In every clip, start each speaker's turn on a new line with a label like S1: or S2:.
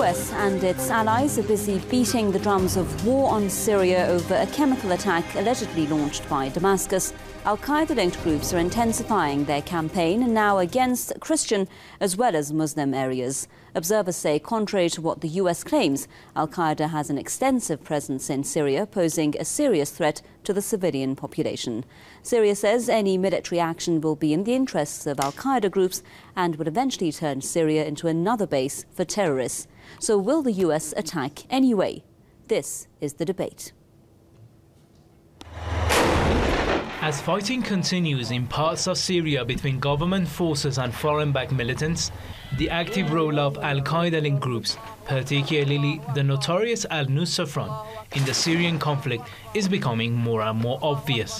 S1: US and its allies are busy beating the drums of war on Syria over a chemical attack allegedly launched by Damascus. Al-Qaeda-linked groups are intensifying their campaign now against Christian as well as Muslim areas. Observers say, contrary to what the US claims, Al-Qaeda has an extensive presence in Syria, posing a serious threat to the civilian population. Syria says any military action will be in the interests of Al-Qaeda groups and would eventually turn Syria into another base for terrorists. So will the US attack anyway? This is the debate.
S2: As fighting continues in parts of Syria between government forces and foreign-backed militants, the active role of Al-Qaeda-linked groups, particularly the notorious Al-Nusra Front, in the Syrian conflict is becoming more and more obvious.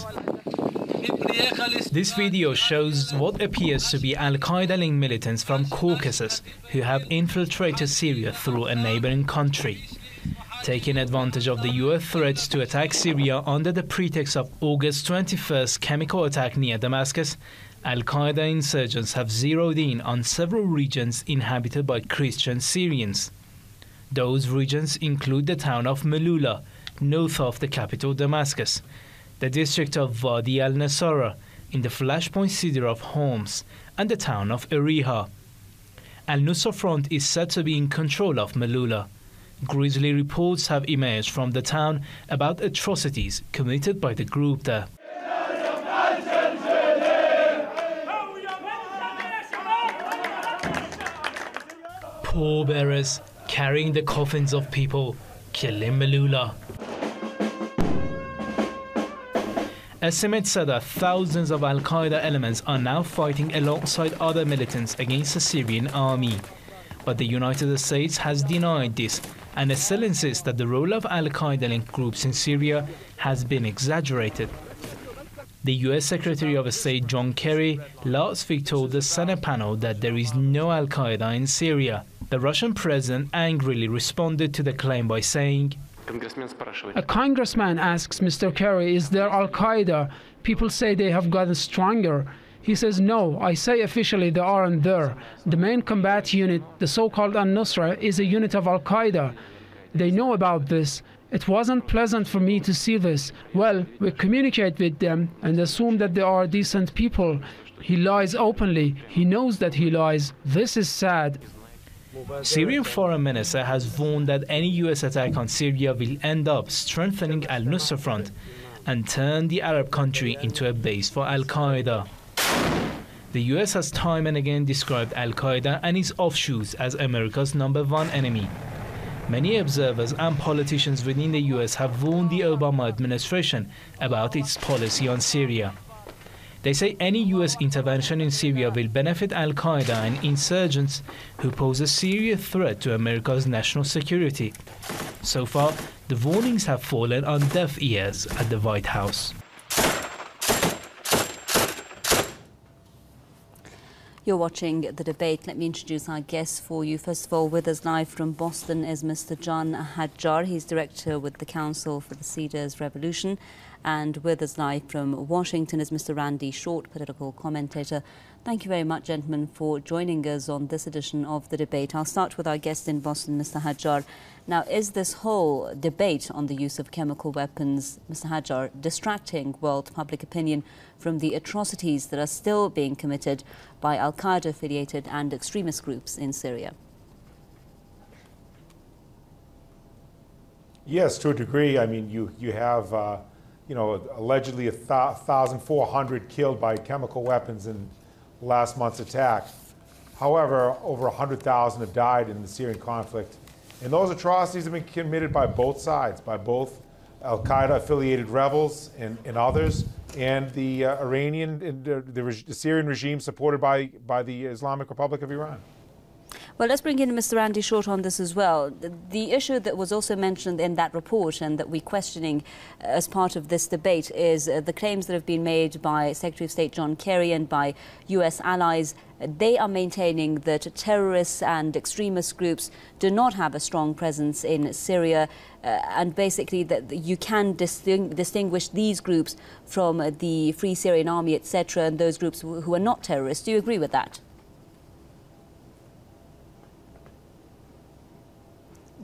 S2: This video shows what appears to be Al-Qaeda-linked militants from Caucasus who have infiltrated Syria through a neighboring country. Taking advantage of the US threats to attack Syria under the pretext of August 21st chemical attack near Damascus, Al-Qaeda insurgents have zeroed in on several regions inhabited by Christian Syrians. Those regions include the town of Melula, north of the capital Damascus, the district of Wadi al-Nasara, in the flashpoint city of Homs, and the town of Eriha. Al-Nusra Front is said to be in control of Melula. Grisly reports have emerged from the town about atrocities committed by the group there. Pallbearers carrying the coffins of people killed in Melula. Estimates say that thousands of Al-Qaeda elements are now fighting alongside other militants against the Syrian army. But the United States has denied this and still insists that the role of Al-Qaeda-linked groups in Syria has been exaggerated. The US Secretary of State John Kerry last week told the Senate panel that there is no Al-Qaeda in Syria. The Russian president angrily responded to the claim by saying,
S3: "A congressman asks Mr. Kerry, is there Al-Qaeda? People say they have gotten stronger. He says, no, I say officially they aren't there. The main combat unit, the so-called Al-Nusra, is a unit of Al-Qaeda. They know about this. It wasn't pleasant for me to see this. Well, we communicate with them and assume that they are decent people. He lies openly. He knows that he lies. This is sad."
S2: Syrian Foreign Minister has warned that any US attack on Syria will end up strengthening Al-Nusra Front and turn the Arab country into a base for Al-Qaeda. The US has time and again described Al-Qaeda and its offshoots as America's #1 enemy. Many observers and politicians within the US have warned the Obama administration about its policy on Syria. They say any US intervention in Syria will benefit Al-Qaeda and insurgents who pose a serious threat to America's national security. So far, the warnings have fallen on deaf ears at the White House.
S1: You're watching the debate. Let me introduce our guests for you. First of all, with us live from Boston is Mr. John Hadjar. He's director with the Council for the Cedars Revolution. And with us live from Washington is Mr. Randy Short, political commentator. Thank you very much, gentlemen, for joining us on this edition of the debate. I'll start with our guest in Boston, Mr. Hadjar. Now, is this whole debate on the use of chemical weapons, Mr. Hadjar, distracting world public opinion from the atrocities that are still being committed by Al-Qaeda-affiliated and extremist groups in Syria?
S4: Yes, to a degree. I mean, you have, allegedly 1,400 killed by chemical weapons in last month's attack. However, over 100,000 have died in the Syrian conflict. And those atrocities have been committed by both sides, by both Al-Qaeda-affiliated rebels and others, and the Iranian, the Syrian regime supported by the Islamic Republic of Iran.
S1: Well, let's bring in Mr. Randy Short on this as well. The issue that was also mentioned in that report and that we're questioning as part of this debate is the claims that have been made by Secretary of State John Kerry and by US allies. They are maintaining that terrorists and extremist groups do not have a strong presence in Syria and basically that you can distinguish these groups from the Free Syrian Army, etc., and those groups who are not terrorists. Do you agree with that?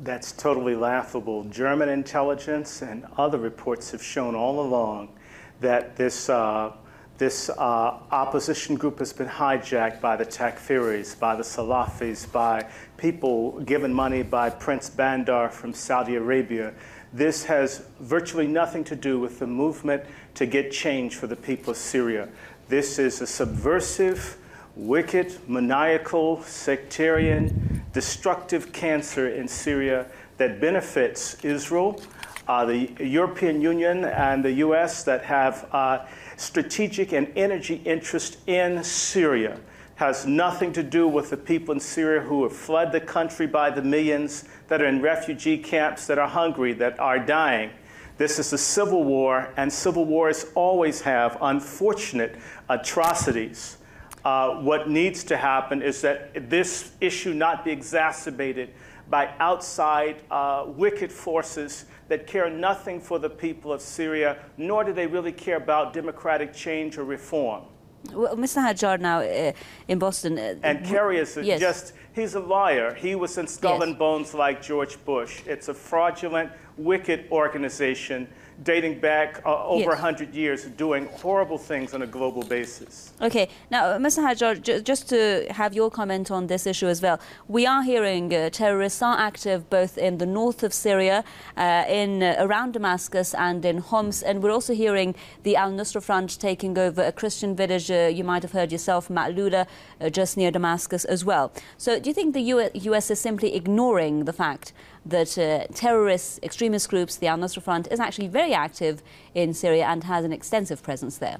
S5: That's totally laughable. German intelligence and other reports have shown all along that this opposition group has been hijacked by the Takfiris, by the Salafis, by people given money by Prince Bandar from Saudi Arabia. This has virtually nothing to do with the movement to get change for the people of Syria. This is a subversive, wicked, maniacal, sectarian, destructive cancer in Syria that benefits Israel, the European Union and the US that have strategic and energy interest in Syria. Has nothing to do with the people in Syria who have fled the country by the millions, that are in refugee camps, that are hungry, that are dying. This is a civil war, and civil wars always have unfortunate atrocities. What needs to happen is that this issue not be exacerbated by outside wicked forces that care nothing for the people of Syria, nor do they really care about democratic change or reform.
S1: Well, Mr. Hajjar, now in Boston.
S5: And Kerry is
S1: yes.
S5: He's a liar. He was in Skull and Bones like George Bush. It's a fraudulent, wicked organization dating back over 100 years, doing horrible things on a global basis.
S1: Okay, now, Mr. Hajjar, just to have your comment on this issue as well. We are hearing terrorists are active both in the north of Syria, around Damascus and in Homs, and we're also hearing the Al-Nusra Front taking over a Christian village, you might have heard yourself, Ma'luda, just near Damascus as well. So do you think the US is simply ignoring the fact that terrorist extremist groups, the Al-Nusra Front, is actually very active in Syria and has an extensive presence there?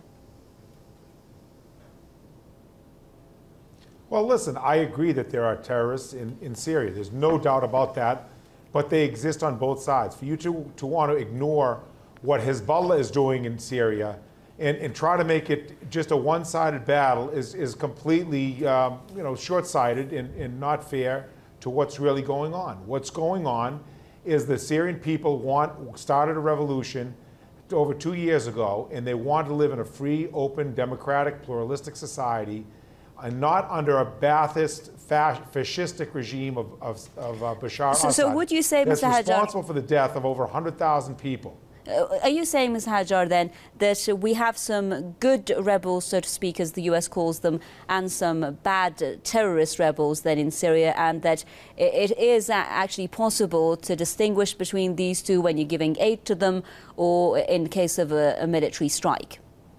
S4: Well, listen, I agree that there are terrorists in Syria. There's no doubt about that, but they exist on both sides. For you to want to ignore what Hezbollah is doing in Syria and try to make it just a one-sided battle is completely short-sighted and not fair to what's really going on. What's going on is the Syrian people started a revolution over 2 years ago, and they want to live in a free, open, democratic, pluralistic society, and not under a Ba'athist, fascistic regime of Bashar Assad.
S1: So would you say, Mr. Hajjar,
S4: that's responsible for the death of over 100,000 people?
S1: Are you saying, Ms. Hajjar, then, that we have some good rebels, so to speak, as the US calls them, and some bad terrorist rebels then in Syria, and that it is actually possible to distinguish between these two when you're giving aid to them or in case of a military strike?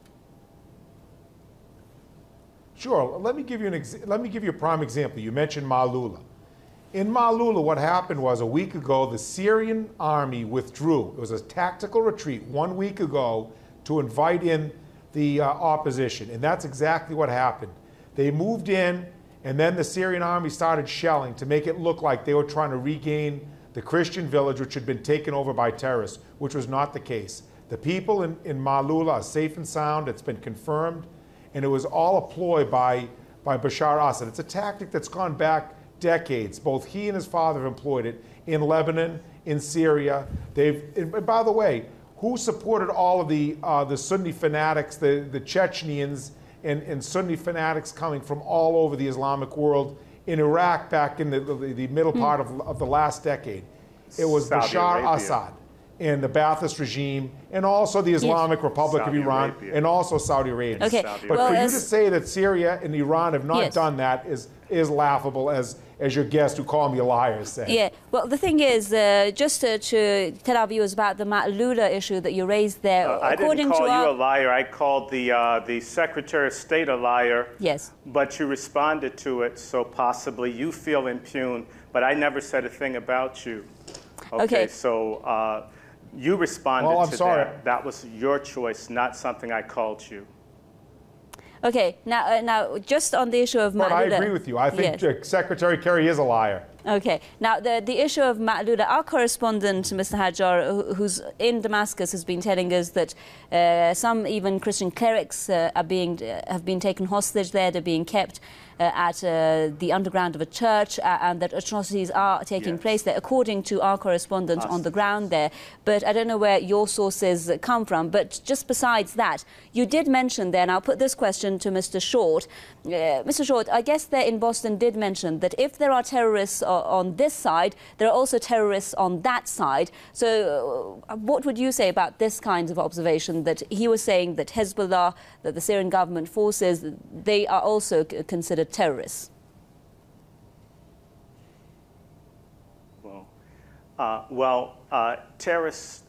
S4: Sure. Let me give you a prime example. You mentioned Ma'lula. In Ma'lula, what happened was a week ago, the Syrian army withdrew. It was a tactical retreat 1 week ago to invite in the opposition, and that's exactly what happened. They moved in, and then the Syrian army started shelling to make it look like they were trying to regain the Christian village, which had been taken over by terrorists, which was not the case. The people in Ma'lula are safe and sound. It's been confirmed, and it was all a ploy by Bashar Assad. It's a tactic that's gone back decades. Both he and his father have employed it in Lebanon, in Syria. And by the way, who supported all of the Sunni fanatics, the Chechens and Sunni fanatics coming from all over the Islamic world in Iraq back in the middle part of the last decade? It was Bashar Assad and the Ba'athist regime, and also the Islamic Republic of Iran, and also Saudi Arabia.
S1: Okay.
S4: But for you to say that Syria and Iran have not done that is laughable, as your guest who called me a liar said.
S1: Yeah, well, the thing is, just to tell our viewers about the Ma'luda issue that you raised there.
S5: I didn't call you a liar. I called the Secretary of State a liar.
S1: Yes.
S5: But you responded to it, so possibly you feel impugned, but I never said a thing about you. Okay. So you responded to that. That was your choice, not something I called you.
S1: Okay, now just on the issue of Ma'luda.
S4: But I agree with you. I think Secretary Kerry is a liar.
S1: Okay, now the issue of Ma'luda, our correspondent, Mr. Hajjar, who's in Damascus, has been telling us that some even Christian clerics have been taken hostage there, they're being kept. at the underground of a church, and that atrocities are taking place there, according to our correspondent on the ground there. But I don't know where your sources come from. But just besides that, you did mention there, and I'll put this question to Mr. Short. Mr. Short, I guess there in Boston did mention that if there are terrorists on this side, there are also terrorists on that side. So what would you say about this kind of observation, that he was saying that Hezbollah, that the Syrian government forces, they are also considered terrorists?
S5: Terrorists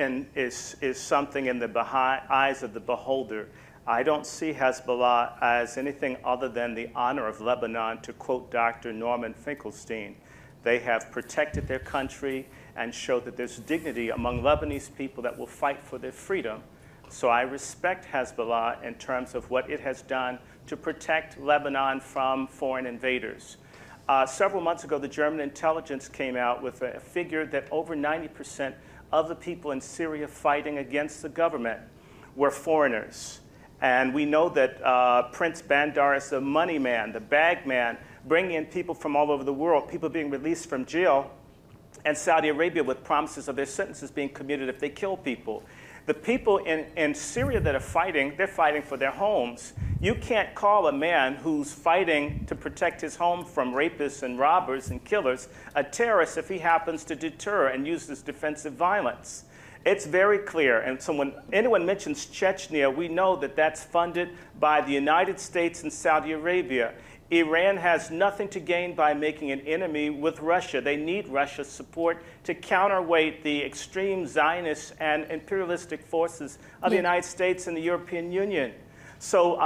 S5: is something in the eyes of the beholder. I don't see Hezbollah as anything other than the honor of Lebanon, to quote Dr. Norman Finkelstein. They have protected their country and showed that there's dignity among Lebanese people that will fight for their freedom. So I respect Hezbollah in terms of what it has done to protect Lebanon from foreign invaders. Several months ago, the German intelligence came out with a figure that over 90% of the people in Syria fighting against the government were foreigners. And we know that Prince Bandar is the money man, the bag man, bringing in people from all over the world, people being released from jail, and Saudi Arabia with promises of their sentences being commuted if they kill people. The people in Syria that are fighting, they're fighting for their homes. You can't call a man who's fighting to protect his home from rapists and robbers and killers a terrorist if he happens to deter and use this defensive violence. It's very clear, and so when anyone mentions Chechnya, we know that that's funded by the United States and Saudi Arabia. Iran has nothing to gain by making an enemy with Russia. They need Russia's support to counterweight the extreme Zionist and imperialistic forces of the United States and the European Union. So,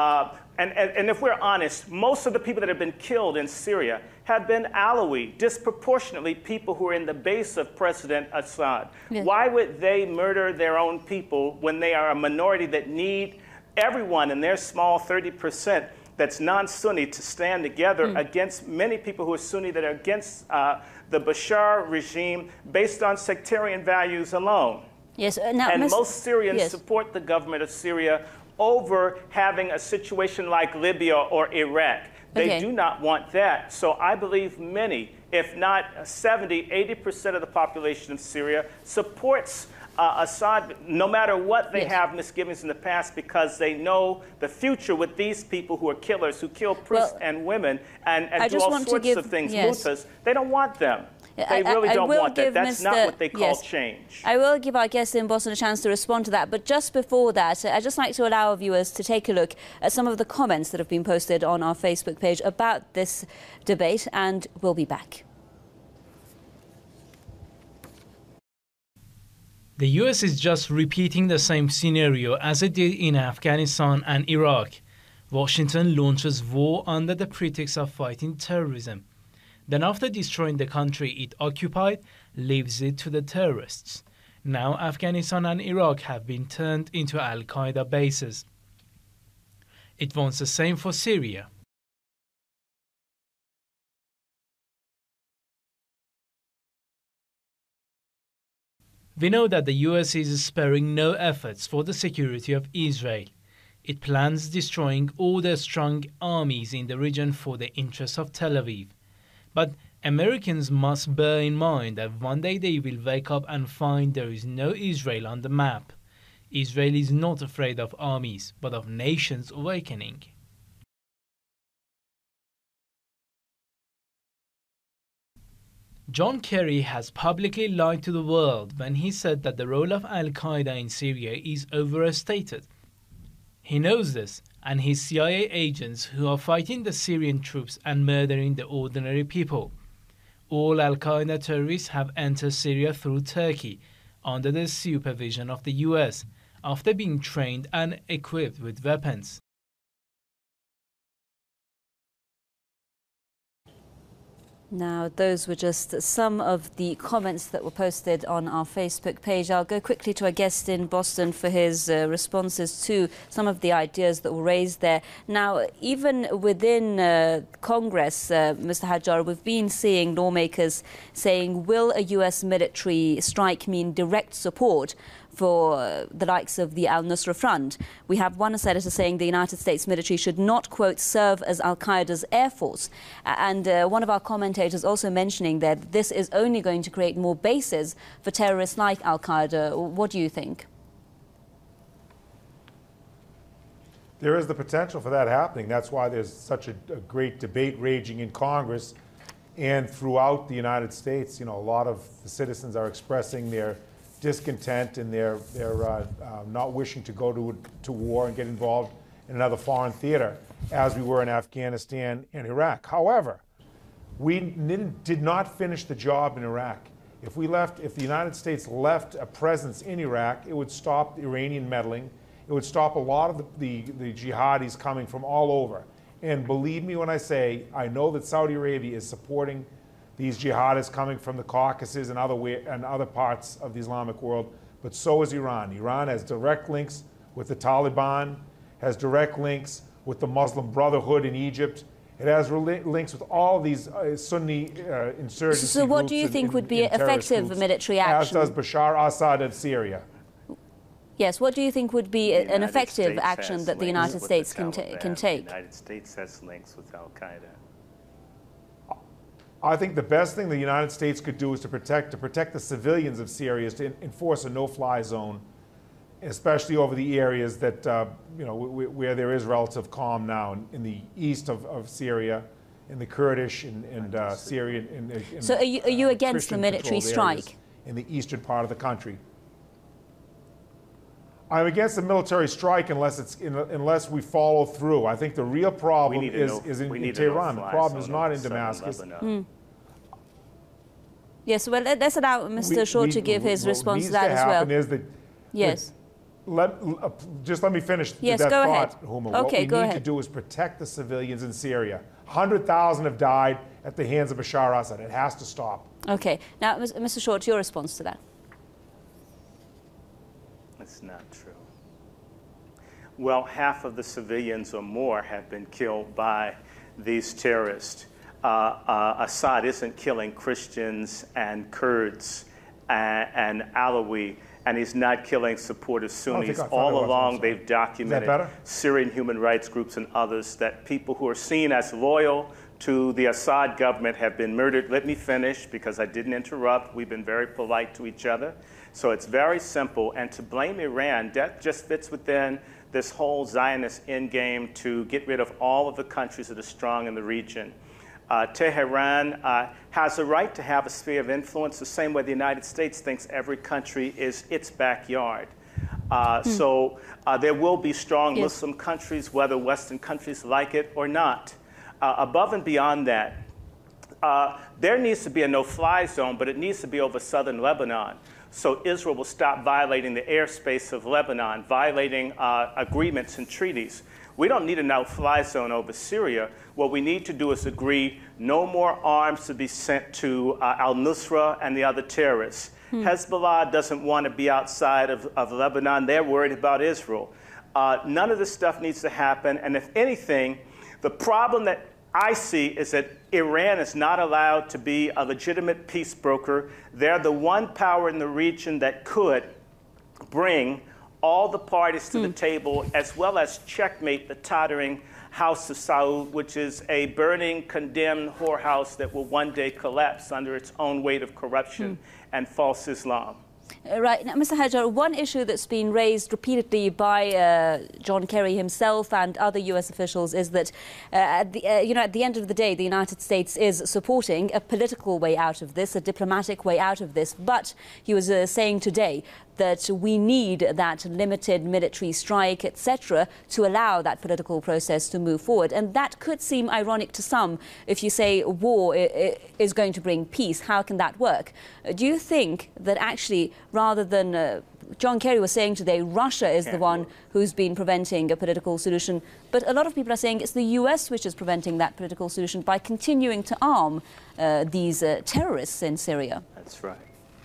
S5: and if we're honest, most of the people that have been killed in Syria have been Alawi, disproportionately people who are in the base of President Assad. Yes. Why would they murder their own people when they are a minority that need everyone in their small 30% that's non-Sunni to stand together against many people who are Sunni that are against the Bashar regime based on sectarian values alone?
S1: Yes,
S5: and most Syrians support the government of Syria over having a situation like Libya or Iraq. They do not want that. So I believe many, if not 70, 80% of the population of Syria supports Assad, no matter what they have misgivings in the past, because they know the future with these people who are killers, who kill priests and women and do all sorts of things. Mutas, they don't want them. They really don't want that. That's not what they call change.
S1: I will give our guest in Boston a chance to respond to that. But just before that, I'd just like to allow our viewers to take a look at some of the comments that have been posted on our Facebook page about this debate, and we'll be back.
S2: The US is just repeating the same scenario as it did in Afghanistan and Iraq. Washington launches war under the pretext of fighting terrorism. Then after destroying the country it occupied, leaves it to the terrorists. Now Afghanistan and Iraq have been turned into Al-Qaeda bases. It wants the same for Syria. We know that the US is sparing no efforts for the security of Israel. It plans destroying all the strong armies in the region for the interests of Tel Aviv. But Americans must bear in mind that one day they will wake up and find there is no Israel on the map. Israel is not afraid of armies, but of nations awakening. John Kerry has publicly lied to the world when he said that the role of Al-Qaeda in Syria is overstated. He knows this, and his CIA agents who are fighting the Syrian troops and murdering the ordinary people. All Al-Qaeda terrorists have entered Syria through Turkey, under the supervision of the US, after being trained and equipped with weapons.
S1: Now, those were just some of the comments that were posted on our Facebook page. I'll go quickly to our guest in Boston for his responses to some of the ideas that were raised there. Now, even within Congress, Mr. Hajjar, we've been seeing lawmakers saying, will a US military strike mean direct support for the likes of the al-Nusra Front. We have one senator saying the United States military should not, quote, serve as al-Qaeda's air force. And one of our commentators also mentioning that this is only going to create more bases for terrorists like al-Qaeda. What do you think?
S4: There is the potential for that happening. That's why there's such a great debate raging in Congress and throughout the United States. You know, a lot of the citizens are expressing their discontent and their not wishing to go to war and get involved in another foreign theater, as we were in Afghanistan and Iraq. However, we did not finish the job in Iraq. If the United States left a presence in Iraq, it would stop the Iranian meddling. It would stop a lot of the jihadis coming from all over. And believe me when I say, I know that Saudi Arabia is supporting these jihadists coming from the Caucasus and other parts of the Islamic world, but so is Iran. Iran has direct links with the Taliban, has direct links with the Muslim Brotherhood in Egypt. It has links with all these Sunni insurgency
S1: So what
S4: groups
S1: do you think would be
S4: and
S1: effective
S4: groups,
S1: military action?
S4: as does Bashar Assad of Syria.
S1: Yes, what do you think would be an effective action that the United States can take?
S5: The United States has links with al-Qaeda.
S4: I think the best thing the United States could do is to protect the civilians of Syria, is to enforce a no-fly zone, especially over the areas that where there is relative calm now in the east of Syria, in the Kurdish and Syrian.
S1: So are you against the military strike
S4: in the eastern part of the country? I'm against the military strike unless we follow through. I think the real problem is in Tehran. The problem is not in Damascus.
S1: Yes, well, let's allow Mr. Shor to give his response to that as well.
S4: Is that,
S1: yes.
S4: Just let me finish
S1: yes,
S4: that
S1: go
S4: thought,
S1: ahead.
S4: Huma.
S1: Okay,
S4: what we need to do is protect the civilians in Syria. 100,000 have died at the hands of Bashar Assad. It has to stop.
S1: Okay. Now, Mr. Short, your response to that?
S5: It's not true. Well, half of the civilians or more have been killed by these terrorists. Assad isn't killing Christians and Kurds and Alawi, and he's not killing supportive Sunnis. All along, they've documented Syrian human rights groups and others that people who are seen as loyal to the Assad government have been murdered. Let me finish, because I didn't interrupt. We've been very polite to each other. So it's very simple. And to blame Iran, that just fits within this whole Zionist endgame to get rid of all of the countries that are strong in the region. Tehran has a right to have a sphere of influence the same way the United States thinks every country is its backyard. So there will be strong Muslim countries, whether Western countries like it or not. Above and beyond that, there needs to be a no-fly zone, but it needs to be over southern Lebanon. So Israel will stop violating the airspace of Lebanon, violating agreements and treaties. We don't need a no-fly zone over Syria. What we need to do is agree no more arms to be sent to al-Nusra and the other terrorists. Hezbollah doesn't want to be outside of Lebanon. They're worried about Israel. None of this stuff needs to happen. And if anything, the problem that I see is that Iran is not allowed to be a legitimate peace broker. They're the one power in the region that could bring all the parties to the table, as well as checkmate the tottering House of Saud, which is a burning, condemned whorehouse that will one day collapse under its own weight of corruption and false Islam.
S1: Right. Now, Mr. Hajjar, one issue that's been raised repeatedly by John Kerry himself and other U.S. officials is that, at the end of the day, the United States is supporting a political way out of this, a diplomatic way out of this. But he was saying today that we need that limited military strike, etc., to allow that political process to move forward. And that could seem ironic to some. If you say war is going to bring peace, how can that work? Do you think that actually, rather than John Kerry was saying today, Russia is the one who's been preventing a political solution, but a lot of people are saying it's the US which is preventing that political solution by continuing to arm these terrorists in Syria?
S5: That's right.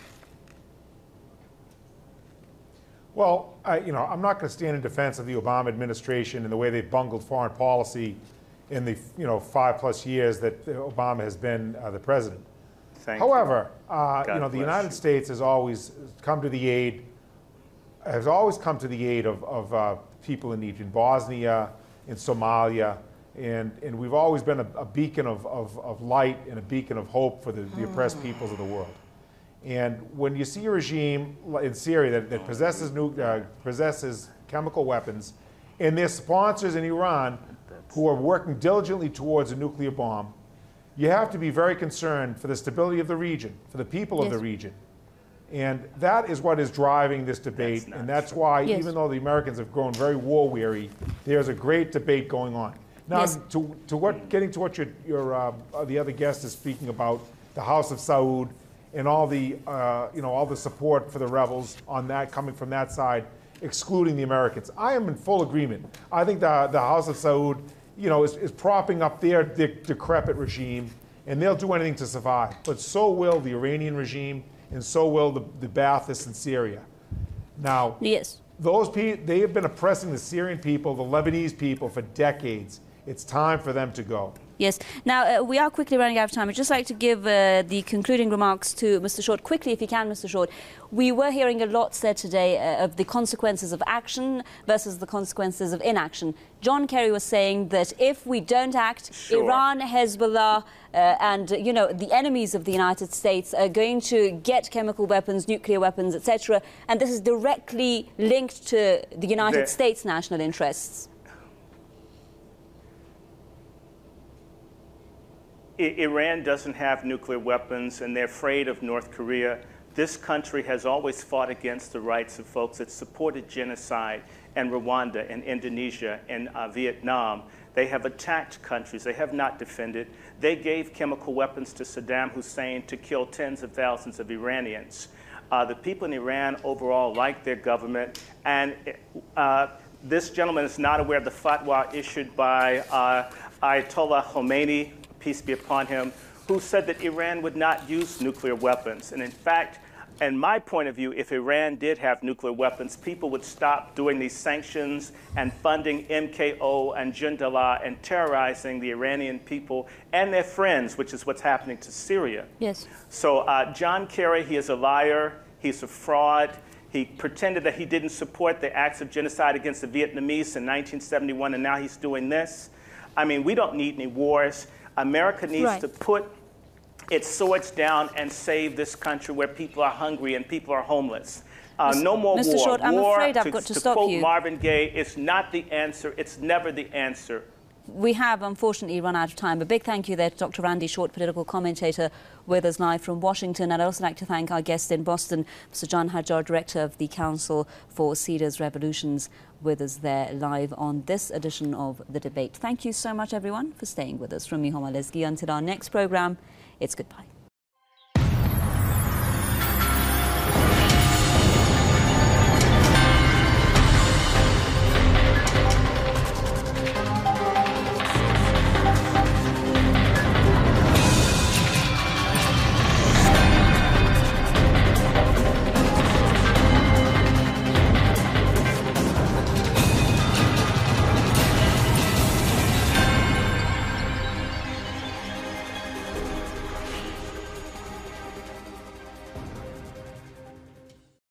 S4: Well, I'm not going to stand in defense of the Obama administration and the way they've bungled foreign policy in the 5+ years that Obama has been the president.
S5: Thank
S4: However,
S5: you.
S4: the United States has always come to the aid has always come to the aid of people in need, in Bosnia, in Somalia, and we've always been a beacon of light and a beacon of hope for the oppressed peoples of the world. And when you see a regime in Syria that possesses chemical weapons, and their sponsors in Iran who are working diligently towards a nuclear bomb, you have to be very concerned for the stability of the region, for the people of the region. And that is what is driving this debate, and that's why, even though the Americans have grown very war-weary, there's a great debate going on. Now, getting to what the other guest is speaking about, the House of Saud and all the all the support for the rebels on that coming from that side, excluding the Americans. I am in full agreement. I think the House of Saud, is propping up their decrepit regime, and they'll do anything to survive. But so will the Iranian regime, and so will the Baathists in Syria. Now, they have been oppressing the Syrian people, the Lebanese people for decades. It's time for them to go.
S1: Yes. Now, we are quickly running out of time. I'd just like to give the concluding remarks to Mr. Short. Quickly, if you can, Mr. Short. We were hearing a lot said today of the consequences of action versus the consequences of inaction. John Kerry was saying that if we don't act, Iran, Hezbollah, and, the enemies of the United States are going to get chemical weapons, nuclear weapons, etc. And this is directly linked to the United States' national interests.
S5: Iran doesn't have nuclear weapons, and they're afraid of North Korea. This country has always fought against the rights of folks that supported genocide in Rwanda and Indonesia and Vietnam. They have attacked countries. They have not defended. They gave chemical weapons to Saddam Hussein to kill tens of thousands of Iranians. The people in Iran overall like their government, and this gentleman is not aware of the fatwa issued by Ayatollah Khomeini, peace be upon him, who said that Iran would not use nuclear weapons. And in fact, in my point of view, if Iran did have nuclear weapons, people would stop doing these sanctions and funding MKO and Jindallah and terrorizing the Iranian people and their friends, which is what's happening to Syria.
S1: Yes.
S5: So John Kerry, he is a liar. He's a fraud. He pretended that he didn't support the acts of genocide against the Vietnamese in 1971, and now he's doing this. I mean, we don't need any wars. America needs to put its swords down and save this country where people are hungry and people are homeless. No more
S1: Mr.
S5: war.
S1: Short, I'm afraid I've got to stop
S5: quote
S1: you.
S5: Marvin Gaye, it's not the answer. It's never the answer.
S1: We have, unfortunately, run out of time. A big thank you there to Dr. Randy Short, political commentator with us live from Washington. And I'd also like to thank our guest in Boston, Mr. John Hajjar, Director of the Council for Cedars Revolutions, with us there live on this edition of The Debate. Thank you so much, everyone, for staying with us. From me, Homa Lesgi, until our next programme, it's goodbye.